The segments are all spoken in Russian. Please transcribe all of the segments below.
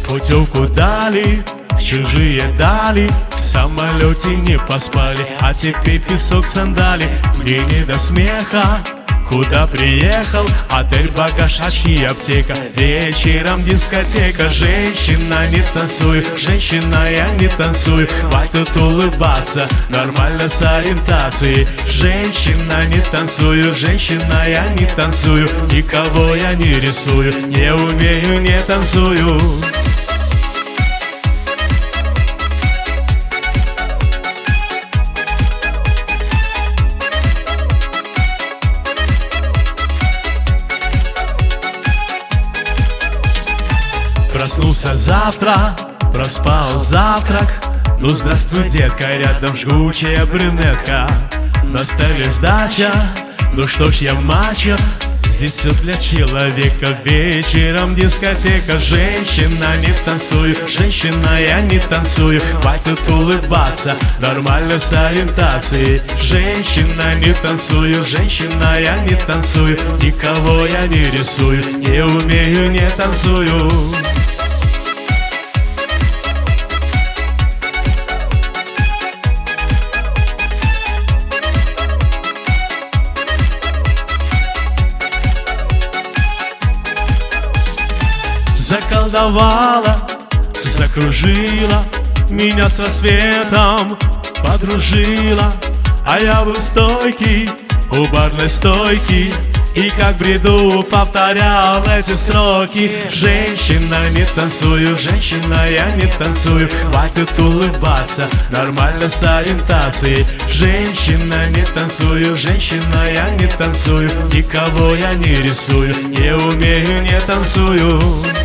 Путевку дали в чужие дали, в самолете не поспали, а теперь песок сандали. Мне не до смеха, куда приехал? Отель, багаж, очки, аптека. Вечером дискотека. Женщина, не танцую, женщина, я не танцую. Хватит улыбаться, нормально с ориентацией. Женщина, не танцую, женщина, я не танцую. Никого я не рисую, не умею, не танцую. Проснулся завтра, проспал завтрак. Ну здравствуй, детка, рядом жгучая брюнетка. На столе сдача, ну что ж я мачо. Здесь все для человека, вечером дискотека. Женщина, не танцую, женщина, я не танцую. Хватит улыбаться, нормально с ориентацией. Женщина, не танцую, женщина, я не танцую. Никого я не рисую, не умею, не танцую. Заколдовала, закружила, меня с рассветом подружила. А я был стойкий у барной стойки и как бреду повторял эти строки. Женщина, не танцую, женщина, я не танцую. Хватит улыбаться, нормально с ориентацией. Женщина, не танцую, женщина, я не танцую. Никого я не рисую, не умею, не танцую.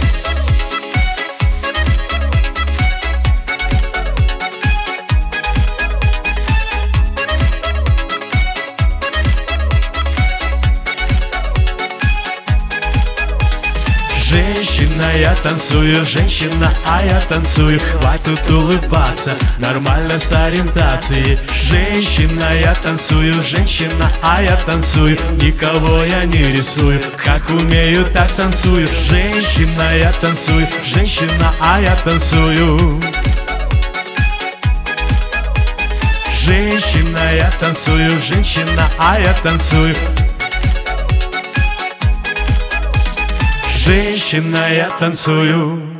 Женщина, я танцую, женщина, а я танцую. Хватит улыбаться, нормально с ориентацией. Женщина, я танцую, женщина, а я танцую. Никого я не рисую, как умею, так танцую. Женщина, я танцую, женщина, а я танцую. Женщина, я танцую, женщина, а я танцую. Женщина, я танцую.